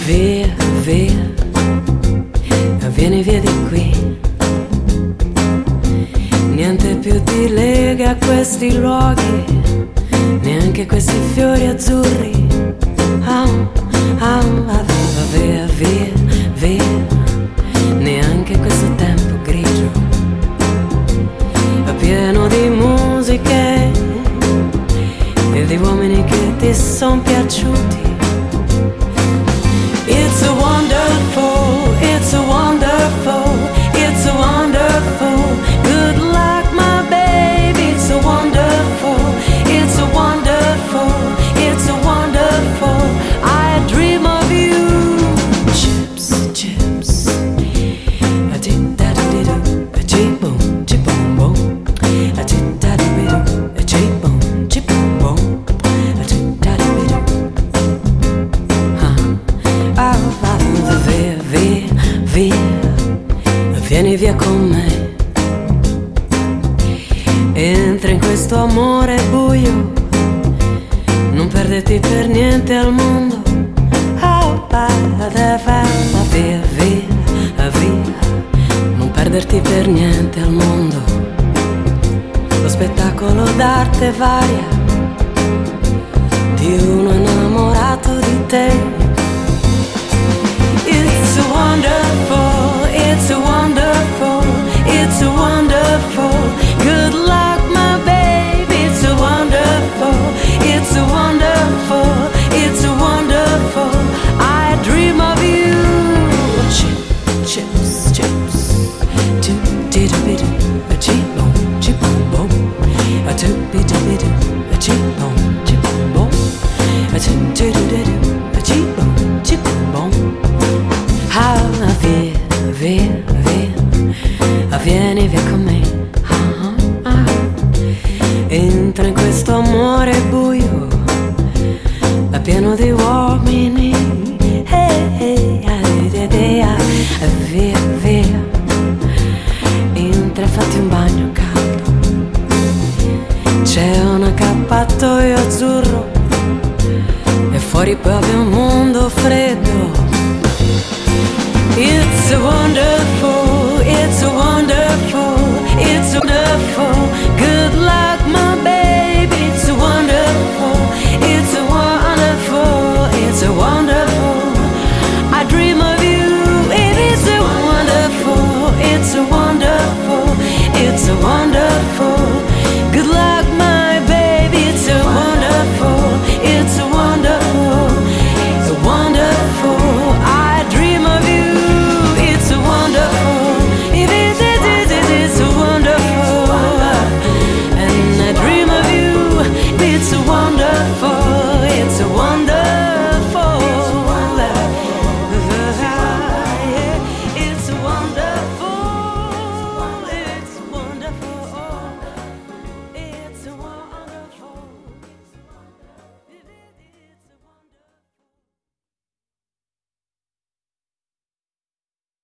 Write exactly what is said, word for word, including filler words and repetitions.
via, via, vieni via di qui. Niente più ti lega a questi luoghi, neanche questi fiori azzurri. Oh, oh, va via, via, via, neanche questo tempo grigio, pieno di musiche e di uomini che ti son piaciuti. It's a wonderful, it's a wonderful, it's a wonderful, good luck my baby, it's a wonderful, it's a wonderful, it's a wonderful, I dream of you. Chips, chips, a dip da da da, a chip boom, chip boom boom, a dip da da da, a chip boom, chip boom boom, a dip da da da. Via, via, via, vieni via con me. Entra in questo amore buio, non perderti per niente al mondo. Oh, va, va, va, via, via, via, non perderti per niente al mondo. Lo spettacolo d'arte varia di uno innamorato di te. It's a wonderful, it's a wonderful, it's a wonderful, good luck my baby, it's a wonderful, it's a wonderful, it's a wonderful, I dream of you. Chip, chips, chips, chip, did a bit, a chip boom, chip boom boom, a chip bit a bit, a chip boom, chip boom boom, a chip did a bit, a chip boom, chip boom boom. Ah, via, via, via, vieni via con me. Ah, ah. Entra in questo amore buio, è pieno di uomini. Hey, hey, ah, ah, via, via, entra e fatti un bagno caldo. C'è un accappatoio azzurro e fuori proprio un mondo freddo. It's a wonderful, it's a wonderful, it's a wonderful,